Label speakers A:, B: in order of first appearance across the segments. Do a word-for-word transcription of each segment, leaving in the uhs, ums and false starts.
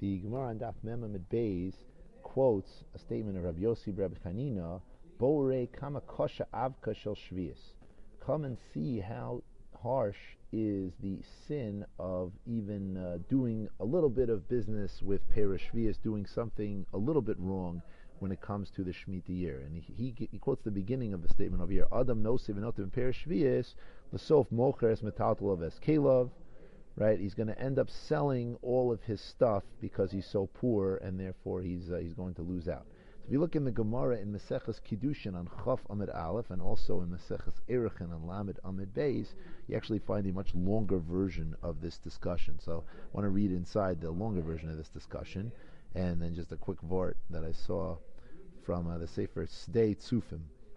A: The Gemara on Daf Mem Amid Beis quotes a statement of Rabbi Yossi Reb Chanina, Borei kama kosha avka shel shvius. Come and see how harsh is the sin of even uh, doing a little bit of business with Peres Shvius, doing something a little bit wrong when it comes to the Shemitah year. And he, he, he quotes the beginning of the statement over here, Adam nosiv enotim Peres Shvius, l'sof mocheres metaltal es kelov. Right, he's going to end up selling all of his stuff because he's so poor, and therefore he's uh, he's going to lose out. So if you look in the Gemara in Maseches Kiddushin on Chaf Amid Aleph, and also in Maseches Erechin on Lamed Amid Beis, you actually find a much longer version of this discussion. So I want to read inside the longer version of this discussion, and then just a quick vort that I saw from uh, the Sefer Sdei Tzufim.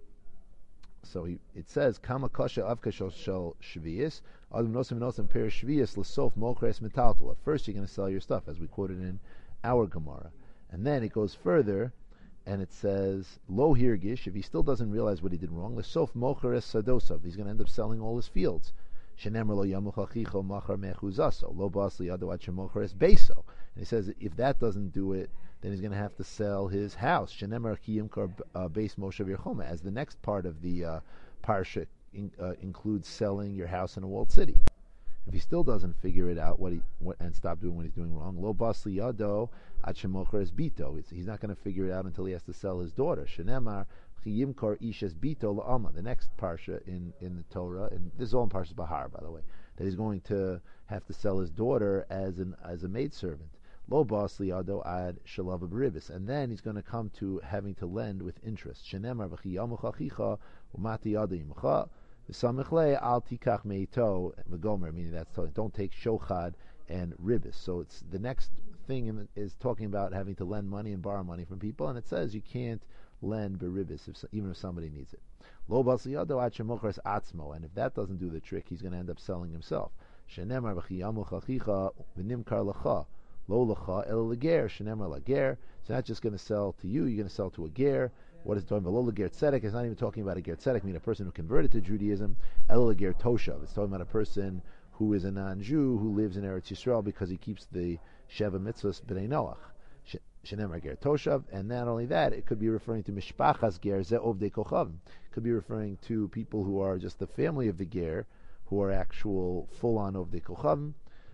A: So he, it says, Kama kasha avka shel shvius, adam nosim nosim per shvius l'sof mochres metaltala. First, you're going to sell your stuff, as we quoted in our Gemara, and then it goes further, and it says, lo hirgish, if he still doesn't realize what he did wrong, l'sof mochres sadosav. He's going to end up selling all his fields. Shenemar lo yamuch achicho machar mechuzaso, lo bas liyado ad shemochres beso. And he says, if that doesn't do it, then he's going to have to sell his house. Shenemar ki yimkar beis moshav yerchoma, as the next part of the uh, parsha in, uh, includes selling your house in a walled city. If he still doesn't figure it out, what he what, and stop doing what he's doing wrong, lo bas liyado ad shemochres bito. He's not going to figure it out until he has to sell his daughter. Shenemar ki yimkar ishes bito la'ama. The next parsha in, in the Torah, and this is all in Parshas Bahar, by the way, that he's going to have to sell his daughter as an as a maidservant. Lo bas liyado ad shalav b'ribis, and then he's going to come to having to lend with interest. Shenemar v'chi yamuch achicha u'mati yada yimcha v'samichle al tikach meito v'gomer, meaning that's telling, don't take shochad and ribis. So it's the next thing in, is talking about having to lend money and borrow money from people, and it says you can't lend b'ribis if, even if somebody needs it. Lo bas liyado ad shemochres atzmo, and if that doesn't do the trick, he's going to end up selling himself. Shenemar v'chi yamuch achicha v'nimkar lecha. Lo lecha el leger shenemar lager. It's not just going to sell to you; you're going to sell to a ger. What is it talking about? Lo leger tzedek. It's not even talking about a ger tzedek, meaning a person who converted to Judaism. El leger toshav. It's talking about a person who is a non-Jew who lives in Eretz Yisrael because he keeps the Sheva Mitzvos b'nei Noach. Shenemar ger toshav, and not only that, it could be referring to mishpachas ger ze ovdei kochavim. It could be referring to people who are just the family of the ger, who are actual full-on ovdei kochavim.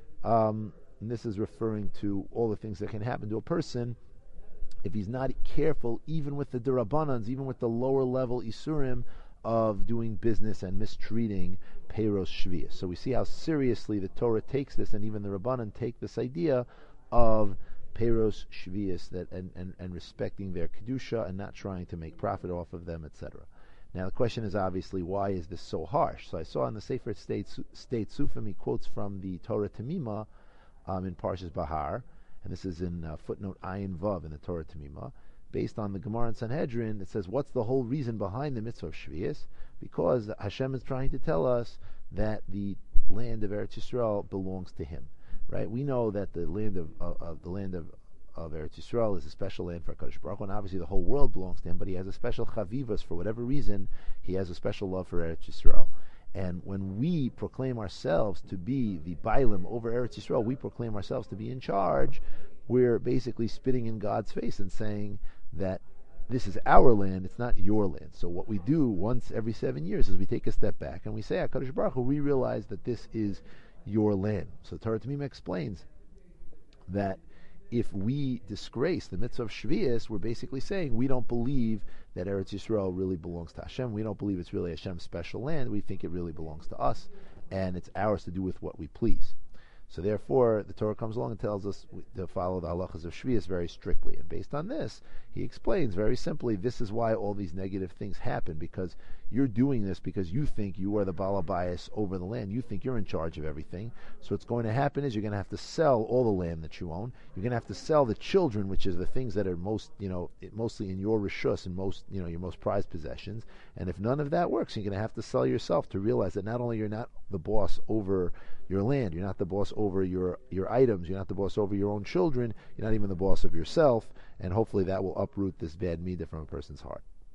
A: Um, And this is referring to all the things that can happen to a person if he's not careful, even with the Durabanans, even with the lower level Isurim of doing business and mistreating Peros Shvius. So we see how seriously the Torah takes this, and even the Rabbanan take this idea of Peros Shvius, that and, and, and respecting their Kedusha and not trying to make profit off of them, et cetera. Now the question is obviously, why is this so harsh? So I saw in the Sefer State Sufim, he quotes from the Torah Tamima, Um, in Parshas Bahar, and this is in uh, footnote Ayin Vav in the Torah Tamima, based on the Gemara in Sanhedrin. It says, what's the whole reason behind the mitzvah of Shvius? Because Hashem is trying to tell us that the land of Eretz Yisrael belongs to Him. Right? We know that the land of, of, of the land of, of Eretz Yisrael is a special land for HaKadosh Baruch Hu, and obviously the whole world belongs to Him. But He has a special chavivas for whatever reason. He has a special love for Eretz Yisrael. And when we proclaim ourselves to be the Bailim over Eretz Yisrael, we proclaim ourselves to be in charge, we're basically spitting in God's face and saying that this is our land, it's not your land. So what we do once every seven years is we take a step back and we say, HaKadosh Baruch Hu, we realize that this is your land. So Torah Tamima explains that if we disgrace the mitzvah of Shvius, we're basically saying we don't believe that Eretz Yisrael really belongs to Hashem. We don't believe it's really Hashem's special land. We think it really belongs to us, and it's ours to do with what we please. So therefore, the Torah comes along and tells us to follow the halachas of Shvius very strictly. And based on this, he explains very simply, this is why all these negative things happen, because you're doing this because you think you are the balabayas over the land. You think you're in charge of everything. So what's going to happen is you're going to have to sell all the land that you own. You're going to have to sell the children, which is the things that are most, you know, mostly in your rishus and most, you know, your most prized possessions. And if none of that works, you're going to have to sell yourself to realize that not only you're not the boss over your land, you're not the boss over your, your items, you're not the boss over your own children, you're not even the boss of yourself, and hopefully that will uproot this bad midah from a person's heart.